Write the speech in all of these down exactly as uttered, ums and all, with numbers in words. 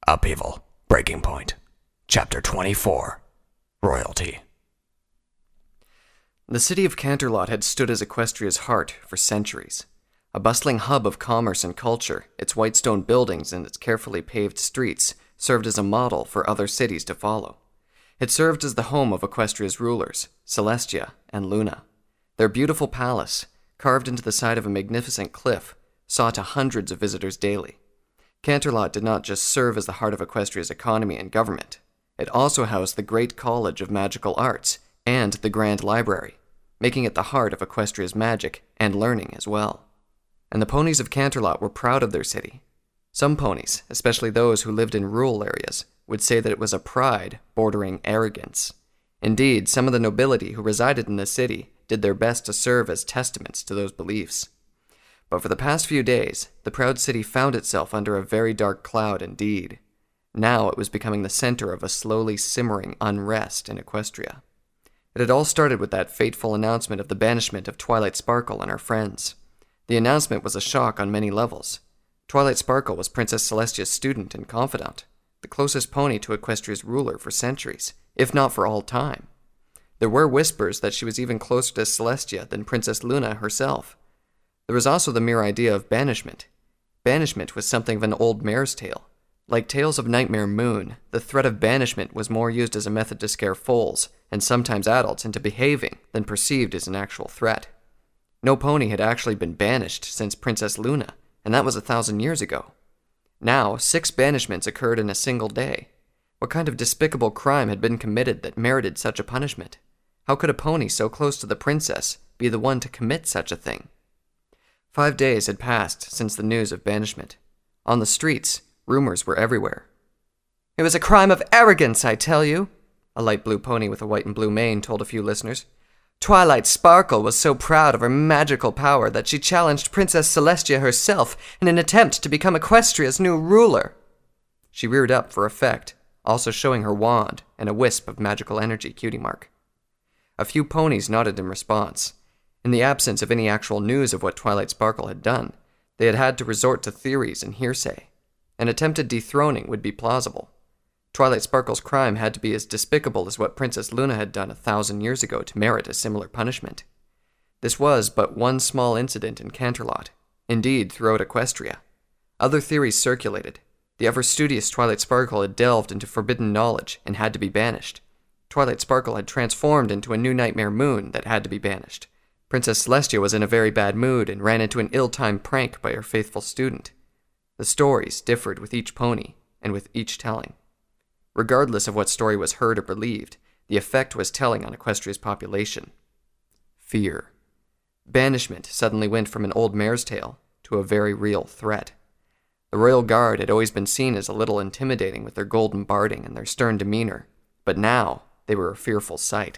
Upheaval. Breaking Point. Chapter twenty-four. Royalty. The city of Canterlot had stood as Equestria's heart for centuries. A bustling hub of commerce and culture, its white stone buildings and its carefully paved streets served as a model for other cities to follow. It served as the home of Equestria's rulers, Celestia and Luna. Their beautiful palace, carved into the side of a magnificent cliff, saw to hundreds of visitors daily. Canterlot did not just serve as the heart of Equestria's economy and government. It also housed the Great College of Magical Arts and the Grand Library, making it the heart of Equestria's magic and learning as well. And the ponies of Canterlot were proud of their city. Some ponies, especially those who lived in rural areas, would say that it was a pride bordering arrogance. Indeed, some of the nobility who resided in the city did their best to serve as testaments to those beliefs. But for the past few days, the proud city found itself under a very dark cloud indeed. Now it was becoming the center of a slowly simmering unrest in Equestria. It had all started with that fateful announcement of the banishment of Twilight Sparkle and her friends. The announcement was a shock on many levels. Twilight Sparkle was Princess Celestia's student and confidant, the closest pony to Equestria's ruler for centuries, if not for all time. There were whispers that she was even closer to Celestia than Princess Luna herself. There was also the mere idea of banishment. Banishment was something of an old mare's tale. Like Tales of Nightmare Moon, the threat of banishment was more used as a method to scare foals, and sometimes adults, into behaving than perceived as an actual threat. No pony had actually been banished since Princess Luna, and that was a thousand years ago. Now, six banishments occurred in a single day. What kind of despicable crime had been committed that merited such a punishment? How could a pony so close to the princess be the one to commit such a thing? Five days had passed since the news of banishment. On the streets, rumors were everywhere. "It was a crime of arrogance, I tell you," a light blue pony with a white and blue mane told a few listeners. "Twilight Sparkle was so proud of her magical power that she challenged Princess Celestia herself in an attempt to become Equestria's new ruler." She reared up for effect, also showing her wand and a wisp of magical energy cutie mark. A few ponies nodded in response. In the absence of any actual news of what Twilight Sparkle had done, they had had to resort to theories and hearsay. An attempted dethroning would be plausible. Twilight Sparkle's crime had to be as despicable as what Princess Luna had done a thousand years ago to merit a similar punishment. This was but one small incident in Canterlot, indeed throughout Equestria. Other theories circulated. The ever-studious Twilight Sparkle had delved into forbidden knowledge and had to be banished. Twilight Sparkle had transformed into a new Nightmare Moon that had to be banished. Princess Celestia was in a very bad mood and ran into an ill-timed prank by her faithful student. The stories differed with each pony and with each telling. Regardless of what story was heard or believed, the effect was telling on Equestria's population. Fear. Banishment suddenly went from an old mare's tale to a very real threat. The Royal Guard had always been seen as a little intimidating with their golden barding and their stern demeanor, but now they were a fearful sight.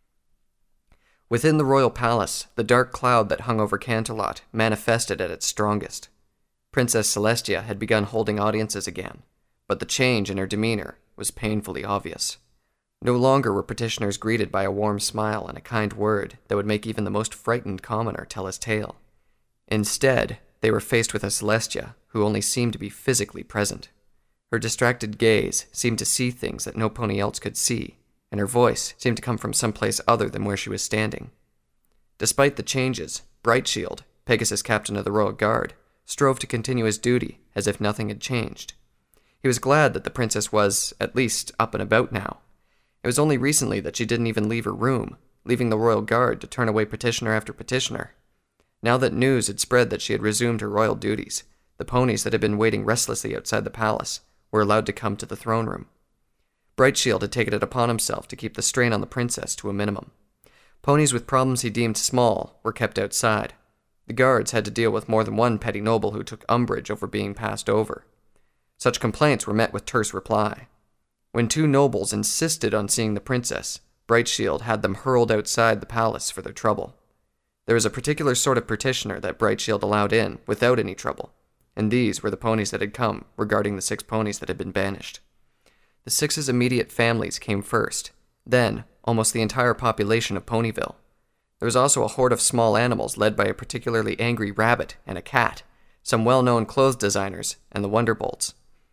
Within the royal palace, the dark cloud that hung over Canterlot manifested at its strongest. Princess Celestia had begun holding audiences again, but the change in her demeanor was painfully obvious. No longer were petitioners greeted by a warm smile and a kind word that would make even the most frightened commoner tell his tale. Instead, they were faced with a Celestia who only seemed to be physically present. Her distracted gaze seemed to see things that no pony else could see, and her voice seemed to come from someplace other than where she was standing. Despite the changes, Brightshield, Pegasus captain of the Royal Guard, strove to continue his duty as if nothing had changed. He was glad that the princess was, at least, up and about now. It was only recently that she didn't even leave her room, leaving the Royal Guard to turn away petitioner after petitioner. Now that news had spread that she had resumed her royal duties, the ponies that had been waiting restlessly outside the palace were allowed to come to the throne room. Brightshield had taken it upon himself to keep the strain on the princess to a minimum. Ponies with problems he deemed small were kept outside. The guards had to deal with more than one petty noble who took umbrage over being passed over. Such complaints were met with terse reply. When two nobles insisted on seeing the princess, Brightshield had them hurled outside the palace for their trouble. There was a particular sort of petitioner that Brightshield allowed in without any trouble, and these were the ponies that had come regarding the six ponies that had been banished. The six's immediate families came first, then almost the entire population of Ponyville. There was also a horde of small animals led by a particularly angry rabbit and a cat, some well-known clothes designers, and the Wonderbolts.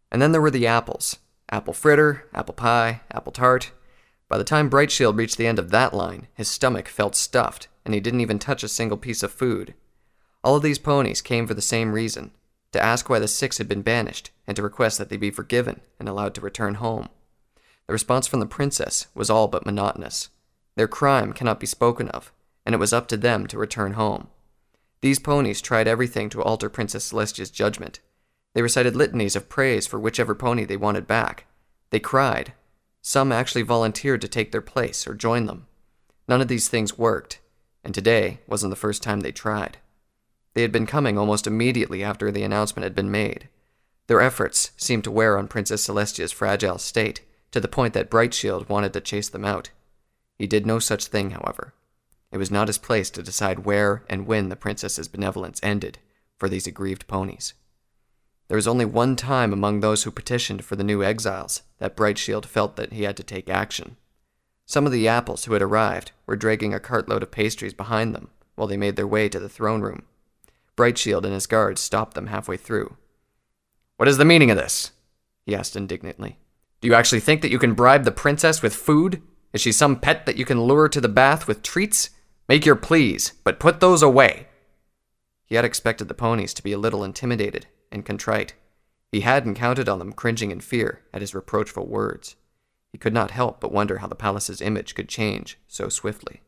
And then there were the apples. Apple fritter, apple pie, apple tart. By the time Brightshield reached the end of that line, his stomach felt stuffed, and he didn't even touch a single piece of food. All of these ponies came for the same reason, to ask why the six had been banished, and to request that they be forgiven and allowed to return home. The response from the princess was all but monotonous. Their crime cannot be spoken of, and it was up to them to return home. These ponies tried everything to alter Princess Celestia's judgment. They recited litanies of praise for whichever pony they wanted back. They cried. Some actually volunteered to take their place or join them. None of these things worked, and today wasn't the first time they tried. They had been coming almost immediately after the announcement had been made. Their efforts seemed to wear on Princess Celestia's fragile state, to the point that Brightshield wanted to chase them out. He did no such thing, however. It was not his place to decide where and when the princess's benevolence ended for these aggrieved ponies. There was only one time among those who petitioned for the new exiles that Brightshield felt that he had to take action. Some of the apples who had arrived were dragging a cartload of pastries behind them while they made their way to the throne room. Brightshield and his guards stopped them halfway through. "What is the meaning of this?" he asked indignantly. "Do you actually think that you can bribe the princess with food? Is she some pet that you can lure to the bath with treats? Make your pleas, but put those away." He had expected the ponies to be a little intimidated and contrite. He hadn't counted on them cringing in fear at his reproachful words. He could not help but wonder how the palace's image could change so swiftly.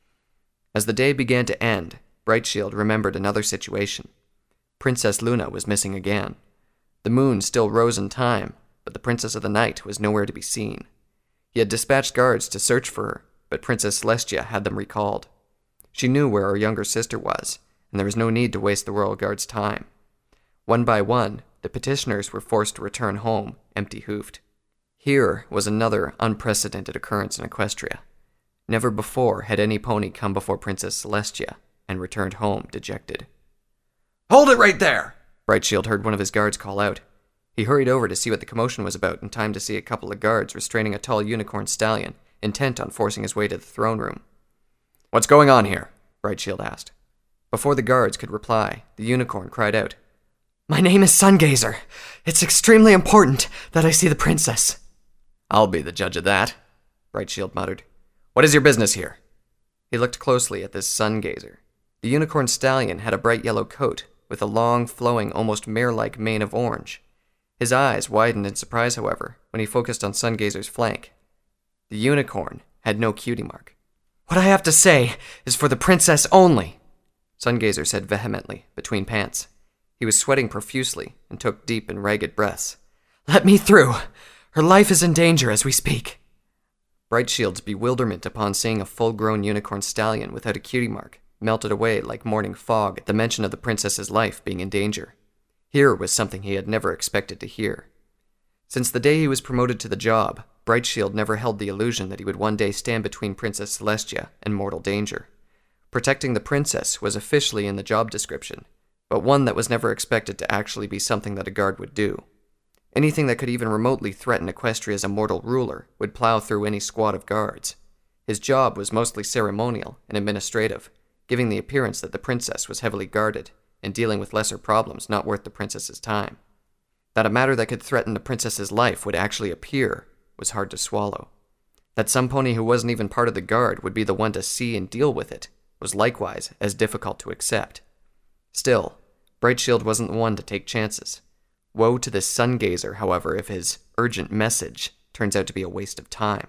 As the day began to end, Brightshield remembered another situation. Princess Luna was missing again. The moon still rose in time, but the Princess of the Night was nowhere to be seen. He had dispatched guards to search for her, but Princess Celestia had them recalled. She knew where her younger sister was, and there was no need to waste the royal guard's time. One by one, the petitioners were forced to return home, empty-hoofed. Here was another unprecedented occurrence in Equestria. Never before had any pony come before Princess Celestia and returned home dejected. "Hold it right there!" Brightshield heard one of his guards call out. He hurried over to see what the commotion was about in time to see a couple of guards restraining a tall unicorn stallion, intent on forcing his way to the throne room. "What's going on here?" Brightshield asked. Before the guards could reply, the unicorn cried out, "My name is Sungazer. It's extremely important that I see the princess." "I'll be the judge of that," Brightshield muttered. "What is your business here?" He looked closely at this Sungazer. The unicorn stallion had a bright yellow coat, with a long, flowing, almost mare-like mane of orange. His eyes widened in surprise, however, when he focused on Sungazer's flank. The unicorn had no cutie mark. "What I have to say is for the princess only," Sungazer said vehemently, between pants. He was sweating profusely and took deep and ragged breaths. "Let me through! Her life is in danger as we speak." Brightshield's bewilderment upon seeing a full-grown unicorn stallion without a cutie mark melted away like morning fog at the mention of the princess's life being in danger. Here was something he had never expected to hear. Since the day he was promoted to the job, Brightshield never held the illusion that he would one day stand between Princess Celestia and mortal danger. Protecting the princess was officially in the job description, but one that was never expected to actually be something that a guard would do. Anything that could even remotely threaten Equestria's immortal ruler would plow through any squad of guards. His job was mostly ceremonial and administrative, giving the appearance that the princess was heavily guarded and dealing with lesser problems not worth the princess's time. That a matter that could threaten the princess's life would actually appear was hard to swallow. That some pony who wasn't even part of the guard would be the one to see and deal with it was likewise as difficult to accept. Still, Brightshield wasn't the one to take chances. Woe to this Sungazer, however, if his urgent message turns out to be a waste of time.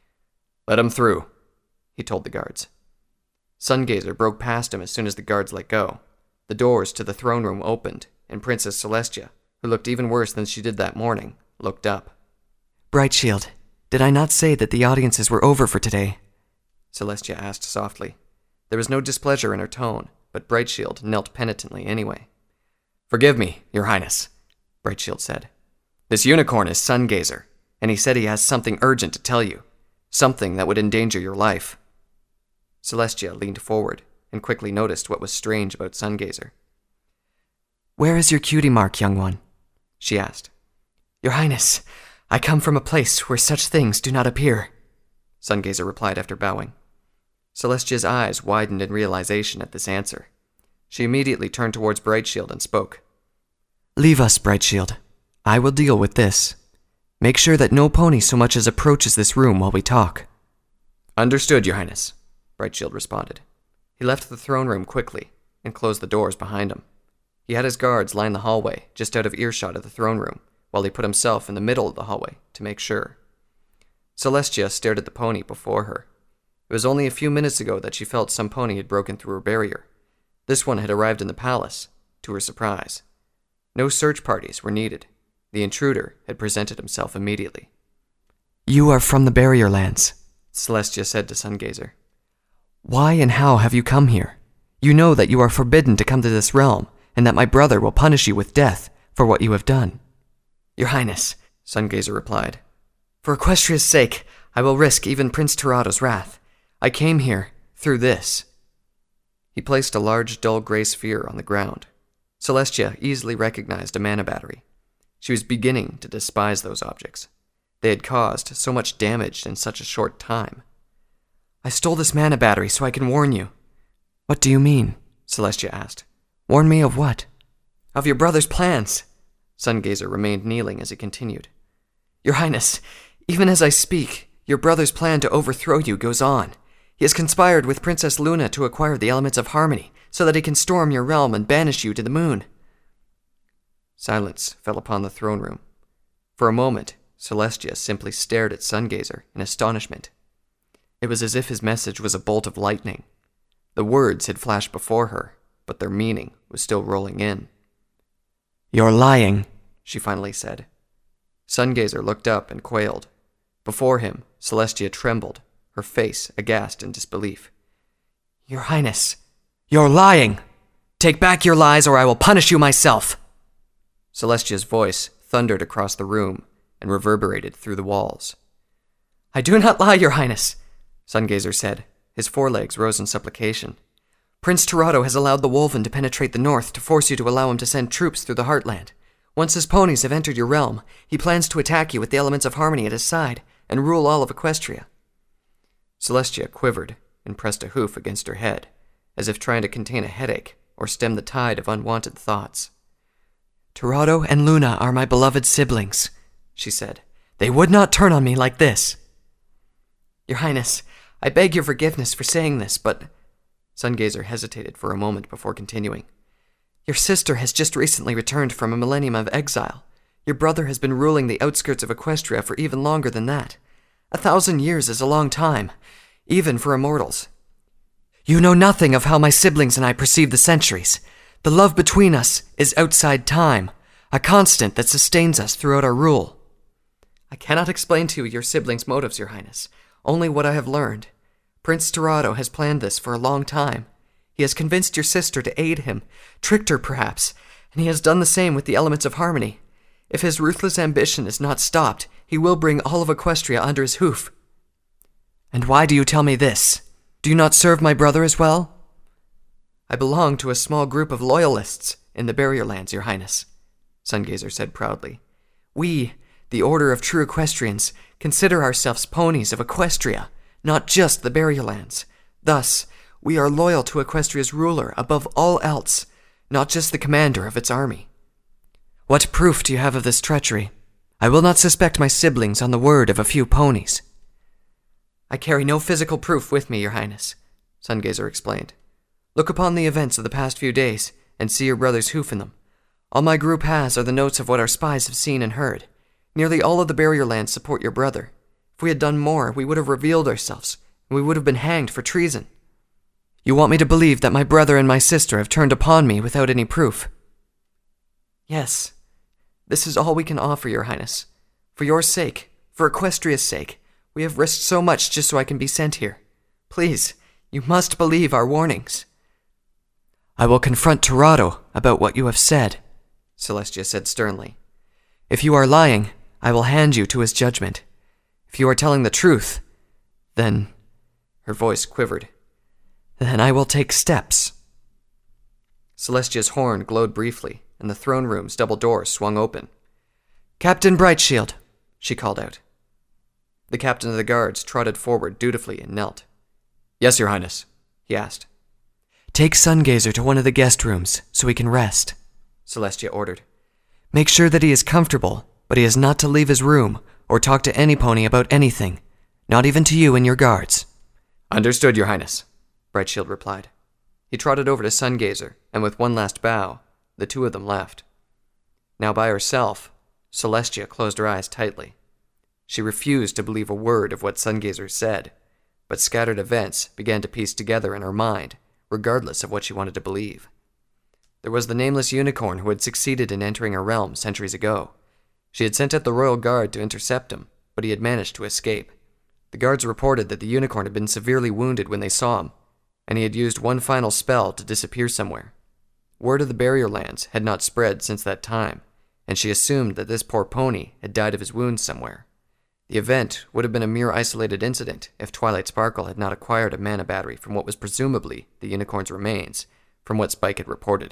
"Let him through," he told the guards. Sungazer broke past him as soon as the guards let go. The doors to the throne room opened, and Princess Celestia, who looked even worse than she did that morning, looked up. "Brightshield, did I not say that the audiences were over for today?" Celestia asked softly. There was no displeasure in her tone, but Brightshield knelt penitently anyway. "Forgive me, Your Highness," Brightshield said. "This unicorn is Sungazer, and he said he has something urgent to tell you, something that would endanger your life." Celestia leaned forward and quickly noticed what was strange about Sungazer. "Where is your cutie mark, young one?" she asked. "Your Highness, I come from a place where such things do not appear," Sungazer replied after bowing. Celestia's eyes widened in realization at this answer. She immediately turned towards Brightshield and spoke. "Leave us, Brightshield. I will deal with this. Make sure that no pony so much as approaches this room while we talk. Understood, Your Highness, Brightshield responded. He left the throne room quickly and closed the doors behind him. He had his guards line the hallway just out of earshot of the throne room, while he put himself in the middle of the hallway to make sure. Celestia stared at the pony before her. It was only a few minutes ago that she felt some pony had broken through her barrier. This one had arrived in the palace, to her surprise. No search parties were needed. The intruder had presented himself immediately. You are from the Barrier Lands, Celestia said to Sungazer. Why and how have you come here? You know that you are forbidden to come to this realm, and that my brother will punish you with death for what you have done. Your Highness, Sungazer replied, for Equestria's sake, I will risk even Prince Tirado's wrath. I came here through this. He placed a large, dull gray sphere on the ground. Celestia easily recognized a mana battery. She was beginning to despise those objects. They had caused so much damage in such a short time. I stole this mana battery so I can warn you. What do you mean? Celestia asked. Warn me of what? Of your brother's plans. Sungazer remained kneeling as he continued. Your Highness, even as I speak, your brother's plan to overthrow you goes on. He has conspired with Princess Luna to acquire the elements of harmony so that he can storm your realm and banish you to the moon. Silence fell upon the throne room. For a moment, Celestia simply stared at Sungazer in astonishment. It was as if his message was a bolt of lightning. The words had flashed before her, but their meaning was still rolling in. You're lying, she finally said. Sungazer looked up and quailed. Before him, Celestia trembled, her face aghast in disbelief. Your Highness, you're lying! Take back your lies or I will punish you myself! Celestia's voice thundered across the room and reverberated through the walls. I do not lie, Your Highness, Sungazer said. His forelegs rose in supplication. Prince Tirado has allowed the Wolven to penetrate the north to force you to allow him to send troops through the Heartland. Once his ponies have entered your realm, he plans to attack you with the elements of harmony at his side and rule all of Equestria. Celestia quivered and pressed a hoof against her head, as if trying to contain a headache or stem the tide of unwanted thoughts. Tirado and Luna are my beloved siblings, she said. They would not turn on me like this. Your Highness, I beg your forgiveness for saying this, but... Sungazer hesitated for a moment before continuing. Your sister has just recently returned from a millennium of exile. Your brother has been ruling the outskirts of Equestria for even longer than that. A thousand years is a long time, even for immortals. You know nothing of how my siblings and I perceive the centuries. The love between us is outside time, a constant that sustains us throughout our rule. I cannot explain to you your siblings' motives, Your Highness, only what I have learned. Prince Tirado has planned this for a long time. He has convinced your sister to aid him, tricked her perhaps, and he has done the same with the elements of harmony. If his ruthless ambition is not stopped, he will bring all of Equestria under his hoof. And why do you tell me this? Do you not serve my brother as well? I belong to a small group of loyalists in the Barrier Lands, Your Highness, Sungazer said proudly. We, the Order of True Equestrians, consider ourselves ponies of Equestria, not just the Barrier Lands. Thus, we are loyal to Equestria's ruler above all else, not just the commander of its army. What proof do you have of this treachery? I will not suspect my siblings on the word of a few ponies. I carry no physical proof with me, Your Highness, Sungazer explained. Look upon the events of the past few days and see your brother's hoof in them. All my group has are the notes of what our spies have seen and heard. Nearly all of the Barrier Lands support your brother. If we had done more, we would have revealed ourselves, and we would have been hanged for treason. You want me to believe that my brother and my sister have turned upon me without any proof? Yes. This is all we can offer, Your Highness. For your sake, for Equestria's sake, we have risked so much just so I can be sent here. Please, you must believe our warnings. I will confront Tirado about what you have said, Celestia said sternly. If you are lying, I will hand you to his judgment. If you are telling the truth, then... Her voice quivered. Then I will take steps. Celestia's horn glowed briefly, and the throne room's double door swung open. Captain Brightshield, she called out. The captain of the guards trotted forward dutifully and knelt. Yes, Your Highness, he asked. Take Sungazer to one of the guest rooms so he can rest, Celestia ordered. Make sure that he is comfortable, but he is not to leave his room or talk to any pony about anything, not even to you and your guards." "Understood, Your Highness," Brightshield replied. He trotted over to Sungazer, and with one last bow, the two of them left. Now by herself, Celestia closed her eyes tightly. She refused to believe a word of what Sungazer said, but scattered events began to piece together in her mind, regardless of what she wanted to believe. There was the nameless unicorn who had succeeded in entering her realm centuries ago. She had sent out the royal guard to intercept him, but he had managed to escape. The guards reported that the unicorn had been severely wounded when they saw him, and he had used one final spell to disappear somewhere. Word of the barrier lands had not spread since that time, and she assumed that this poor pony had died of his wounds somewhere. The event would have been a mere isolated incident if Twilight Sparkle had not acquired a mana battery from what was presumably the unicorn's remains, from what Spike had reported.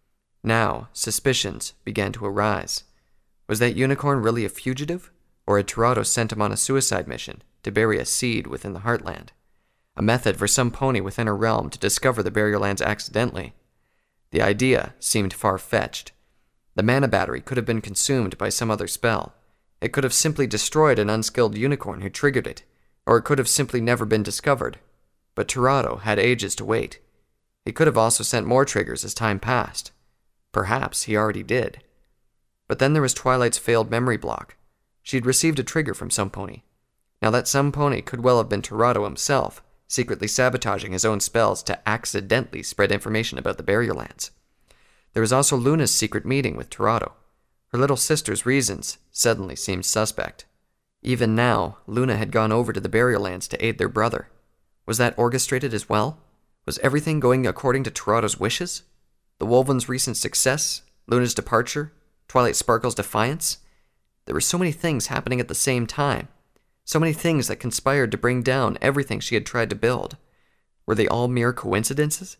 Now, suspicions began to arise. Was that unicorn really a fugitive, or had Toronto sent him on a suicide mission to bury a seed within the Heartland? A method for some pony within her realm to discover the barrier lands accidentally. The idea seemed far-fetched. The mana battery could have been consumed by some other spell. It could have simply destroyed an unskilled unicorn who triggered it, or it could have simply never been discovered. But Toronto had ages to wait. He could have also sent more triggers as time passed. Perhaps he already did. But then there was Twilight's failed memory block. She'd received a trigger from some pony. Now that some pony could well have been Toronto himself, secretly sabotaging his own spells to accidentally spread information about the barrier lands. There was also Luna's secret meeting with Toronto. Her little sister's reasons suddenly seemed suspect. Even now, Luna had gone over to the barrier lands to aid their brother. Was that orchestrated as well? Was everything going according to Toronto's wishes? The Wolven's recent success, Luna's departure, Twilight Sparkle's defiance? There were so many things happening at the same time. So many things that conspired to bring down everything she had tried to build. Were they all mere coincidences?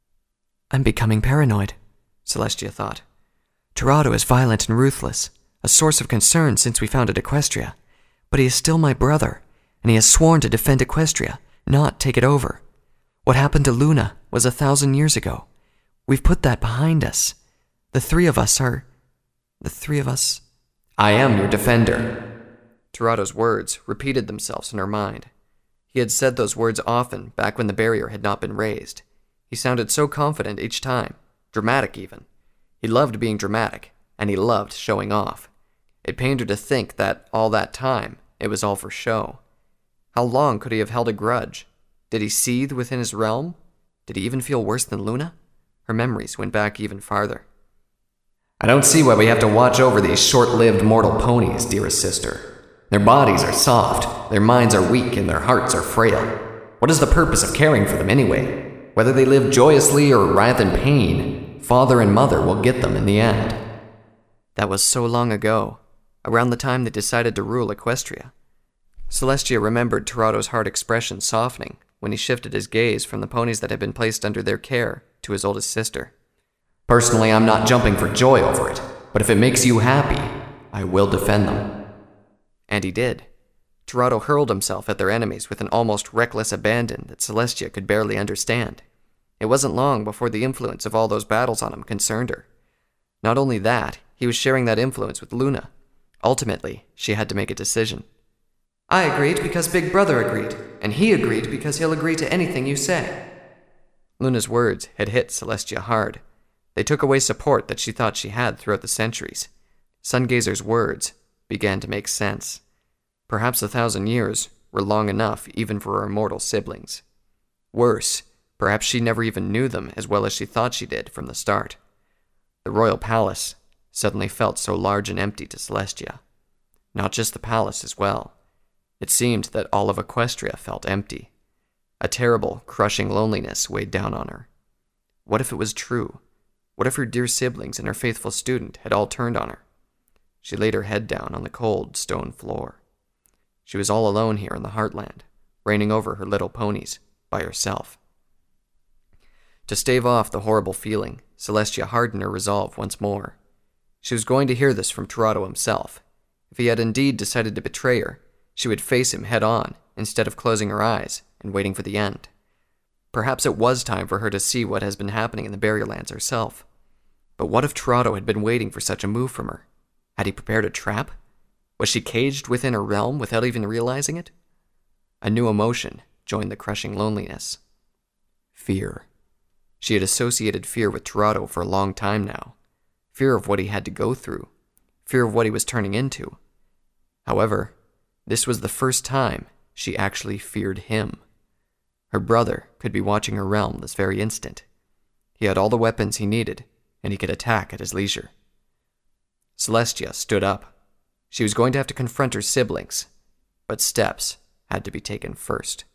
"I'm becoming paranoid," Celestia thought. "Toronto is violent and ruthless, a source of concern since we founded Equestria. But he is still my brother, and he has sworn to defend Equestria, not take it over. What happened to Luna was a thousand years ago. We've put that behind us. The three of us are... The three of us... I am your defender." Toronto's words repeated themselves in her mind. He had said those words often back when the barrier had not been raised. He sounded so confident each time, dramatic even. He loved being dramatic, and he loved showing off. It pained her to think that all that time, it was all for show. How long could he have held a grudge? Did he seethe within his realm? Did he even feel worse than Luna? Her memories went back even farther. "I don't see why we have to watch over these short-lived mortal ponies, dearest sister. Their bodies are soft, their minds are weak, and their hearts are frail. What is the purpose of caring for them anyway? Whether they live joyously or writhe in pain, father and mother will get them in the end." That was so long ago, around the time they decided to rule Equestria. Celestia remembered Toronto's hard expression softening when he shifted his gaze from the ponies that had been placed under their care to his oldest sister. "Personally, I'm not jumping for joy over it, but if it makes you happy, I will defend them." And he did. Toronto hurled himself at their enemies with an almost reckless abandon that Celestia could barely understand. It wasn't long before the influence of all those battles on him concerned her. Not only that, he was sharing that influence with Luna. Ultimately, she had to make a decision. "I agreed because Big Brother agreed, and he agreed because he'll agree to anything you say." Luna's words had hit Celestia hard. They took away support that she thought she had throughout the centuries. Sungazer's words began to make sense. Perhaps a thousand years were long enough even for her immortal siblings. Worse, perhaps she never even knew them as well as she thought she did from the start. The royal palace suddenly felt so large and empty to Celestia. Not just the palace as well. It seemed that all of Equestria felt empty. A terrible, crushing loneliness weighed down on her. What if it was true? What if her dear siblings and her faithful student had all turned on her? She laid her head down on the cold stone floor. She was all alone here in the Heartland, reigning over her little ponies, by herself. To stave off the horrible feeling, Celestia hardened her resolve once more. She was going to hear this from Toronto himself. If he had indeed decided to betray her, she would face him head-on, instead of closing her eyes and waiting for the end. Perhaps it was time for her to see what has been happening in the Barrierlands herself. But what if Toronto had been waiting for such a move from her? Had he prepared a trap? Was she caged within her realm without even realizing it? A new emotion joined the crushing loneliness. Fear. She had associated fear with Toronto for a long time now. Fear of what he had to go through. Fear of what he was turning into. However, this was the first time she actually feared him. Her brother could be watching her realm this very instant. He had all the weapons he needed, and he could attack at his leisure. Celestia stood up. She was going to have to confront her siblings, but steps had to be taken first.